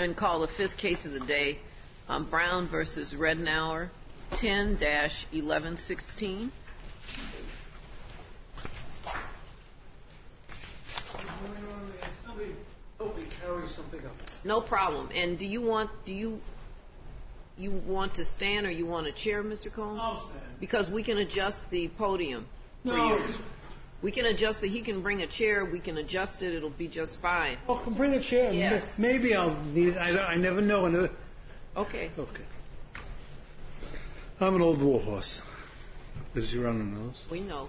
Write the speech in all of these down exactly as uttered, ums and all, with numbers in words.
And call the fifth case of the day, um, Brown versus Rednauer, ten dash eleven sixteen. Somebody help me carry something up. No problem. And do you want do you you want to stand or you want a chair, Mister Cohn? I'll stand. Because we can adjust the podium for No. you. We can adjust it. He can bring a chair. We can adjust it. It'll be just fine. Oh, can bring a chair. Yes. Maybe I'll need it. I, I never know. Okay. Okay. I'm an old warhorse, as Your Honor knows. We know.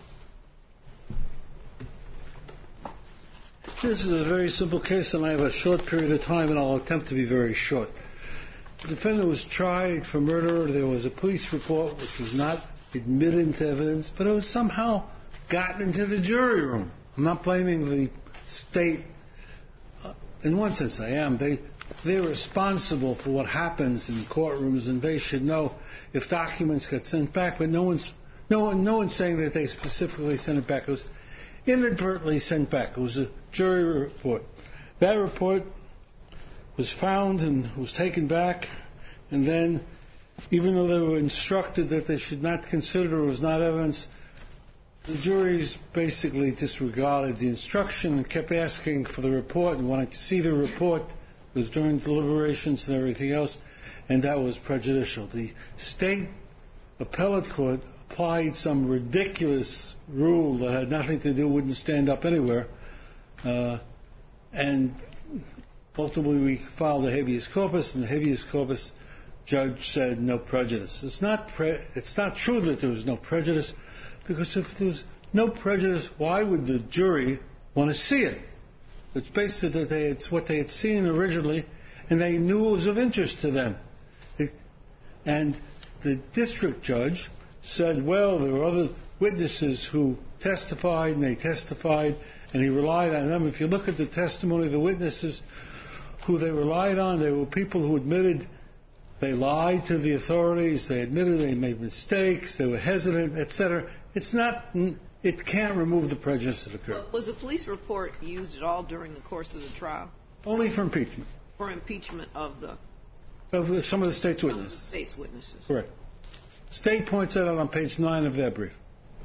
This is a very simple case, and I have a short period of time, and I'll attempt to be very short. The defendant was tried for murder. There was a police report which was not admitted into evidence, but it was somehow gotten into the jury room. I'm not blaming the state. Uh, in one sense, I am. They, they're responsible for what happens in courtrooms, and they should know if documents get sent back. But no one's, no one, no one's saying that they specifically sent it back. It was inadvertently sent back. It was a jury report. That report was found and was taken back, and then, even though they were instructed that they should not consider it was not evidence, the juries basically disregarded the instruction and kept asking for the report and wanted to see the report. It was during deliberations and everything else, and that was prejudicial. The state appellate court applied some ridiculous rule that had nothing to do, wouldn't stand up anywhere, uh, and ultimately we filed a habeas corpus, and the habeas corpus judge said no prejudice. It's not, pre- it's not true that there was no prejudice, because if there was no prejudice, why would the jury want to see it? It's based that they, it's what they had seen originally, and they knew it was of interest to them. It, and the district judge said, well, there were other witnesses who testified, and they testified, and he relied on them. If you look at the testimony of the witnesses who they relied on, they were people who admitted they lied to the authorities, they admitted they made mistakes, they were hesitant, et cetera. It's not, it can't remove the prejudice that occurred. Well, was the police report used at all during the course of the trial? Only for impeachment. For impeachment of the... Of some of the state's some witnesses. Of the state's witnesses. Correct. State points that out on page nine of their brief.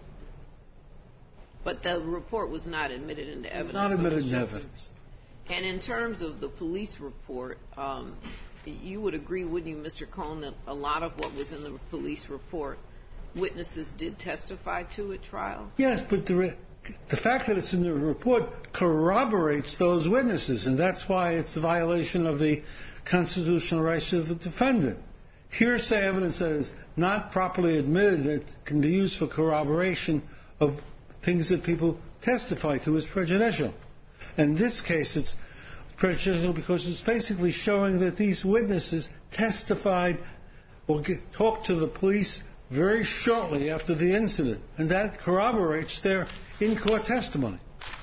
But the report was not admitted into evidence. Not admitted so into evidence. And in terms of the police report, um, you would agree, wouldn't you, Mister Cohn, that a lot of what was in the police report, witnesses did testify to at trial? Yes, but the, re- the fact that it's in the report corroborates those witnesses, and that's why it's a violation of the constitutional rights of the defendant. Hearsay evidence that is not properly admitted that can be used for corroboration of things that people testify to is prejudicial. In this case, it's prejudicial because it's basically showing that these witnesses testified or get, talked to the police very shortly after the incident, and that corroborates their in-court testimony.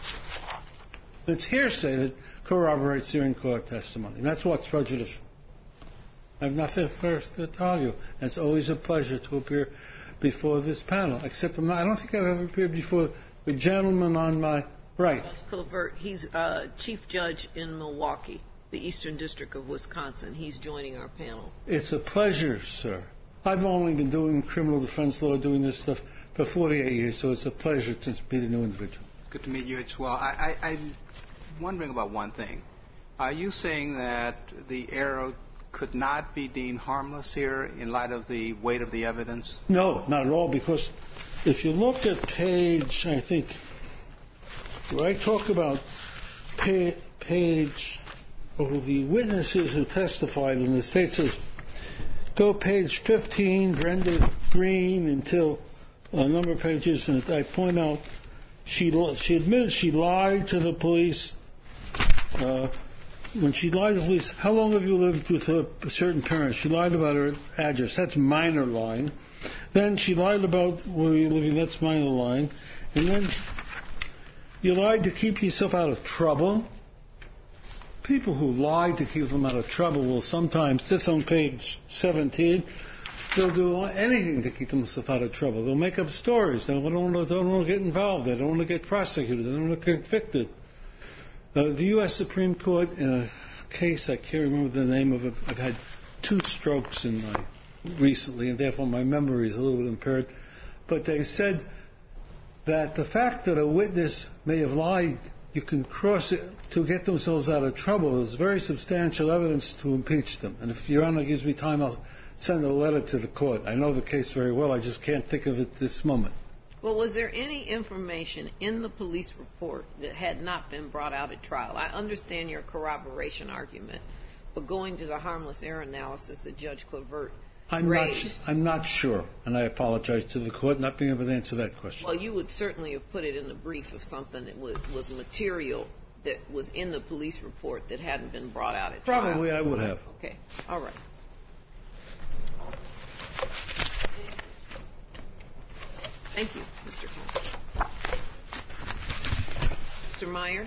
It's hearsay that corroborates their in-court testimony. That's what's prejudicial. I have nothing further to tell you. It's always a pleasure to appear before this panel, except I'm not, I don't think I've ever appeared before the gentleman on my right. Judge Colbert, he's uh, Chief Judge in Milwaukee, the Eastern District of Wisconsin. He's joining our panel. It's a pleasure, sir. I've only been doing criminal defense law, doing this stuff for forty-eight years, so it's a pleasure to meet a new individual. Good to meet you as well. I, I, I'm wondering about one thing. Are you saying that the error could not be deemed harmless here in light of the weight of the evidence? No, not at all, because if you look at page, I think, where I talk about pa- page, oh, the witnesses who testified, and the state says, go page fifteen, Brenda Green, until a number of pages, and I point out she she admitted she lied to the police. Uh, when she lied to the police, how long have you lived with a certain parent? She lied about her address. That's minor lying. Then she lied about where you're living. That's minor lying. And then you lied to keep yourself out of trouble. People who lie to keep them out of trouble will sometimes, this on page seventeen, they'll do anything to keep themselves out of trouble. They'll make up stories. They don't want to, don't want to get involved. They don't want to get prosecuted. They don't want to get convicted. Uh, the U S Supreme Court, in a case. I can't remember the name of it. I've had two strokes in my recently, and therefore my memory is a little bit impaired. But they said that the fact that a witness may have lied, you can cross it to get themselves out of trouble, is very substantial evidence to impeach them. And if Your Honor gives me time, I'll send a letter to the court. I know the case very well. I just can't think of it this moment. Well, was there any information in the police report that had not been brought out at trial? I understand your corroboration argument, but going to the harmless error analysis that Judge Clavert I'm raised. Not, I'm not sure, and I apologize to the court not being able to answer that question. Well, you would certainly have put it in the brief of something that was, was material that was in the police report that hadn't been brought out at trial. Probably I would have. Okay. All right. Thank you, Mister Cohn. Mister Meyer.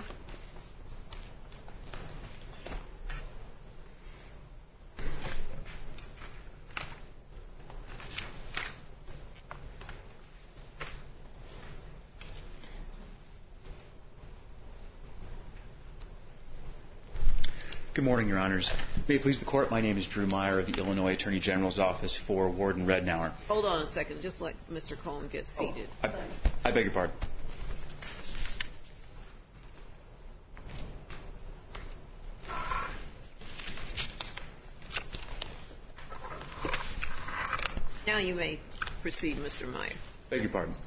Good morning, Your Honors. May it please the Court, my name is Drew Meyer of the Illinois Attorney General's Office for Warden Rednauer. Hold on a second, just let Mister Cohn get seated. Oh, I, I beg your pardon. Now you may proceed, Mister Meyer. Beg your pardon.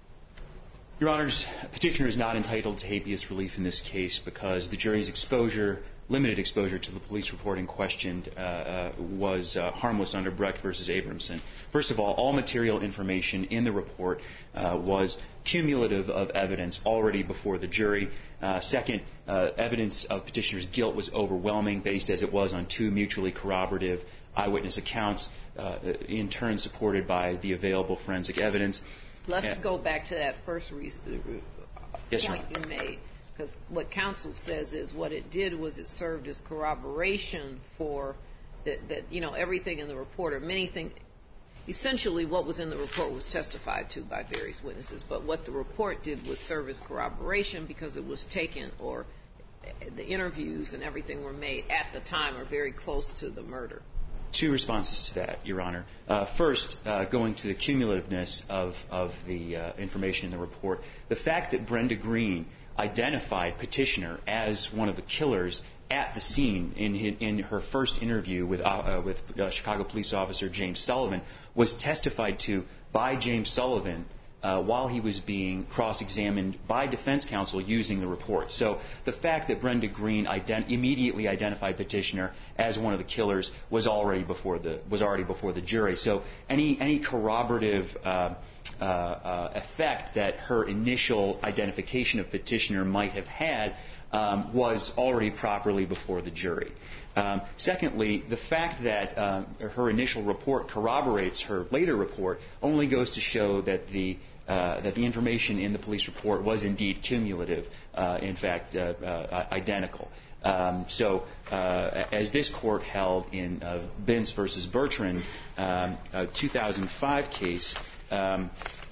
Your Honors, petitioner is not entitled to habeas relief in this case because the jury's exposure, limited exposure to the police report in question uh, uh, was uh, harmless under Brecht versus Abramson. First of all, all material information in the report uh, was cumulative of evidence already before the jury. Uh, second, uh, evidence of petitioner's guilt was overwhelming, based as it was on two mutually corroborative eyewitness accounts, uh, in turn supported by the available forensic evidence. Let's and, go back to that first reason, yes, point you made. Because what counsel says is what it did was it served as corroboration for that, that you know, everything in the report, or many things, essentially what was in the report was testified to by various witnesses. But what the report did was serve as corroboration because it was taken, or the interviews and everything were made at the time or very close to the murder. Two responses to that, Your Honor. Uh, first, uh, going to the cumulativeness of, of the uh, information in the report, the fact that Brenda Green identified petitioner as one of the killers at the scene in, in her first interview with, uh, with uh, Chicago police officer James Sullivan was testified to by James Sullivan uh, while he was being cross-examined by defense counsel using the report. So the fact that Brenda Green ident- immediately identified petitioner as one of the killers was already before the was already before the jury. So any any corroborative uh, uh, uh, effect that her initial identification of petitioner might have had um, was already properly before the jury. Um, secondly, the fact that uh, her initial report corroborates her later report only goes to show that the uh, that the information in the police report was indeed cumulative, uh, in fact, uh, uh, identical. Um, so, uh, as this court held in uh, Binns versus Bertrand, um, a two thousand five case, um,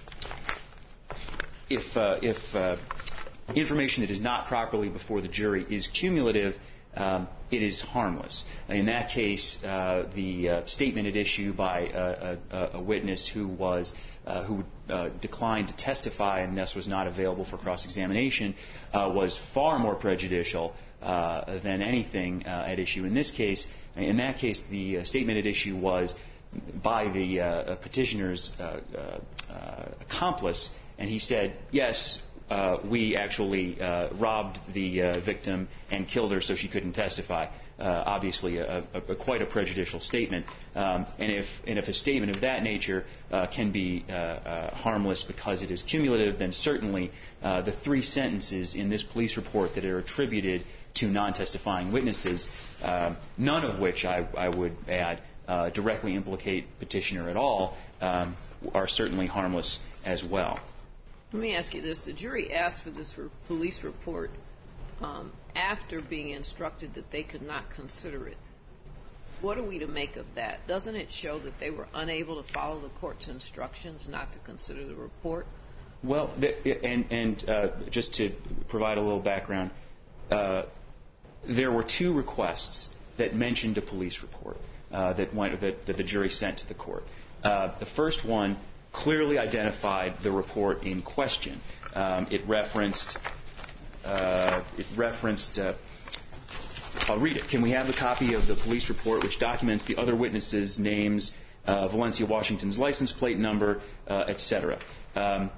if uh, if uh, information that is not properly before the jury is cumulative, Um, it is harmless. In that case, uh, the uh, statement at issue by a, a, a witness who was uh, who uh, declined to testify and thus was not available for cross-examination uh, was far more prejudicial uh, than anything uh, at issue in this case. In that case, the uh, statement at issue was by the uh, petitioner's uh, uh, uh, accomplice, and he said, yes, Uh, we actually uh, robbed the uh, victim and killed her so she couldn't testify. Uh, obviously, a, a, a quite a prejudicial statement. Um, and, if, and if a statement of that nature uh, can be uh, uh, harmless because it is cumulative, then certainly uh, the three sentences in this police report that are attributed to non-testifying witnesses, uh, none of which I, I would add uh, directly implicate petitioner at all, um, are certainly harmless as well. Let me ask you this. The jury asked for this re- police report um, after being instructed that they could not consider it. What are we to make of that? Doesn't it show that they were unable to follow the court's instructions not to consider the report? Well, the, and, and uh, just to provide a little background, uh, there were two requests that mentioned a police report uh, that, went, that, that the jury sent to the court. Uh, the first one clearly identified the report in question. Um, it referenced, uh, it referenced. Uh, I'll read it. Can we have a copy of the police report which documents the other witnesses' names, uh, Valencia, Washington's license plate number, uh, et cetera? Um,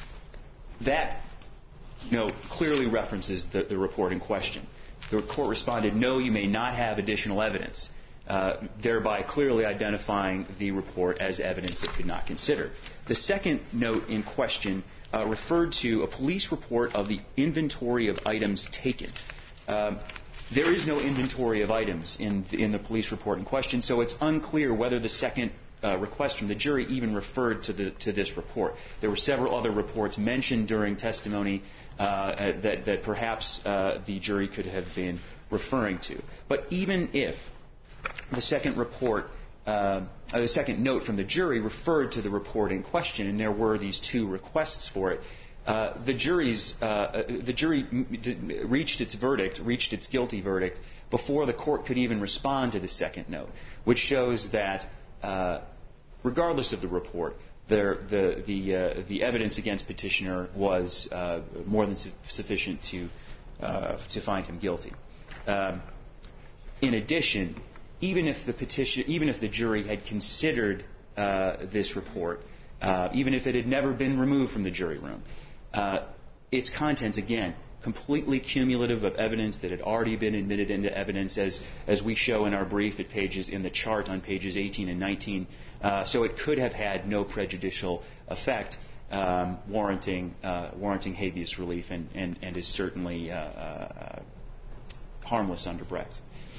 that, you know, clearly references the, the report in question. The court responded, no, you may not have additional evidence, uh, thereby clearly identifying the report as evidence it could not consider. The second note in question uh, referred to a police report of the inventory of items taken. Um, there is no inventory of items in the, in the police report in question, so it's unclear whether the second uh, request from the jury even referred to, the, to this report. There were several other reports mentioned during testimony uh, that, that perhaps uh, the jury could have been referring to. But even if the second report, uh, the second note from the jury referred to the report in question, and there were these two requests for it, uh, the jury's uh, the jury reached its verdict, reached its guilty verdict before the court could even respond to the second note, which shows that uh, regardless of the report, there, the the uh, the evidence against petitioner was uh, more than su- sufficient to uh, to find him guilty. Um, in addition, even if the petition, even if the jury had considered uh, this report, uh, even if it had never been removed from the jury room, uh, its contents, again, completely cumulative of evidence that had already been admitted into evidence, as as we show in our brief at pages in the chart on pages eighteen and nineteen. Uh, so it could have had no prejudicial effect, um, warranting uh, warranting habeas relief, and, and, and is certainly uh, uh, harmless under Brecht.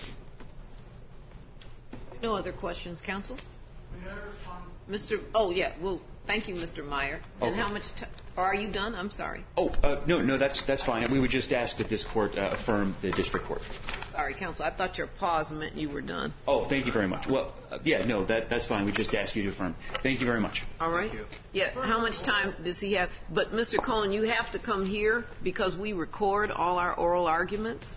No other questions, counsel? Mister Oh, yeah. Well, thank you, Mister Meyer. And Okay. how much t- are you done? I'm sorry. Oh, uh, no, no, that's that's fine. We would just ask that this court uh, affirm the district court. Sorry, counsel. I thought your pause meant you were done. Oh, thank you very much. Well, uh, yeah, no, that that's fine. We just ask you to affirm. Thank you very much. All right. Yeah. How much time does he have? But, Mister Cohen, you have to come here because we record all our oral arguments.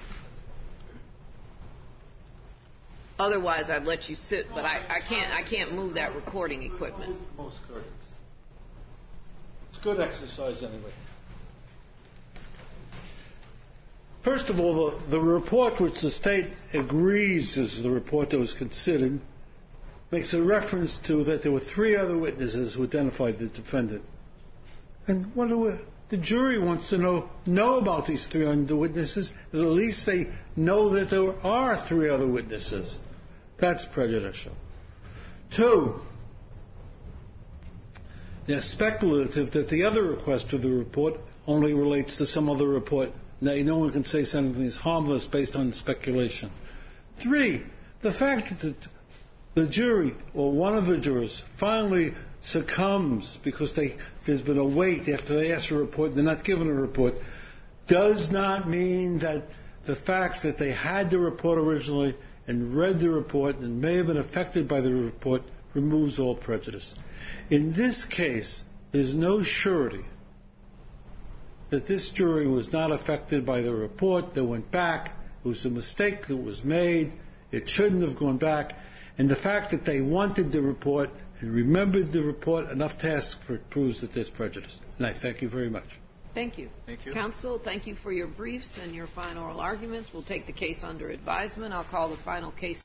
Otherwise, I'd let you sit, but I, I can't. I can't move that recording equipment. Most courteous. It's good exercise anyway. First of all, the, the report which the state agrees is the report that was considered makes a reference to that there were three other witnesses who identified the defendant. And what do we, the jury wants to know know about these three other witnesses. At least they know that there are three other witnesses. That's prejudicial. Two, they're speculative that the other request for the report only relates to some other report. Now, no one can say something is harmless based on speculation. Three, the fact that the jury or one of the jurors finally succumbs because they, there's been a wait after they ask for a report, they're not given a report, does not mean that the fact that they had the report originally and read the report and may have been affected by the report removes all prejudice. In this case, there's no surety that this jury was not affected by the report that went back. It was a mistake that was made. It shouldn't have gone back. And the fact that they wanted the report and remembered the report enough to ask for it proves that there's prejudice. And I thank you very much. Thank you. Thank you. Counsel, thank you for your briefs and your fine oral arguments. We'll take the case under advisement. I'll call the final case.